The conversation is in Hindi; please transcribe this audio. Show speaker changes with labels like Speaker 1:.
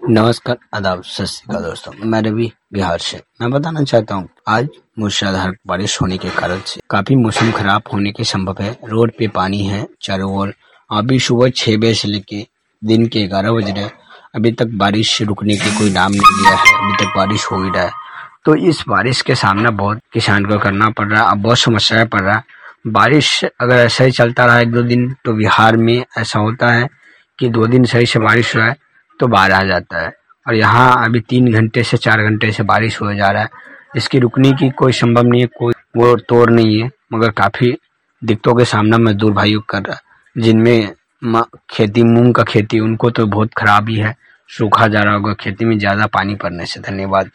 Speaker 1: नमस्कार, आदाब, सत श्री अकाल दोस्तों। मैं रवि बिहार से। मैं बताना चाहता हूँ, आज मूसलाधार बारिश होने के कारण से काफी मौसम खराब होने के संभव है। रोड पे पानी है चारों ओर। अभी सुबह 6 बजे से लेके दिन के 11 बज रहे, अभी तक बारिश रुकने की कोई नाम नहीं लिया है। अभी तक बारिश हो ही रहा है। तो इस बारिश के सामना बहुत किसान को करना पड़ रहा है। अब बहुत समस्याएं पड़ रहा है। बारिश अगर ऐसा ही चलता रहा 1-2 दिन, तो बिहार में ऐसा होता है कि 2 दिन सही से बारिश हुआ है तो बाढ़ आ जाता है। और यहाँ अभी 3 घंटे से 4 घंटे से बारिश हो जा रहा है। इसकी रुकने की कोई संभव नहीं है, कोई वो तोड़ नहीं है। मगर काफी दिक्कतों के सामना मजदूर भाइयों कर रहा है, जिनमें खेती, मूंग का खेती, उनको तो बहुत खराब ही है। सूखा जा रहा होगा खेती में ज्यादा पानी पड़ने से। धन्यवाद।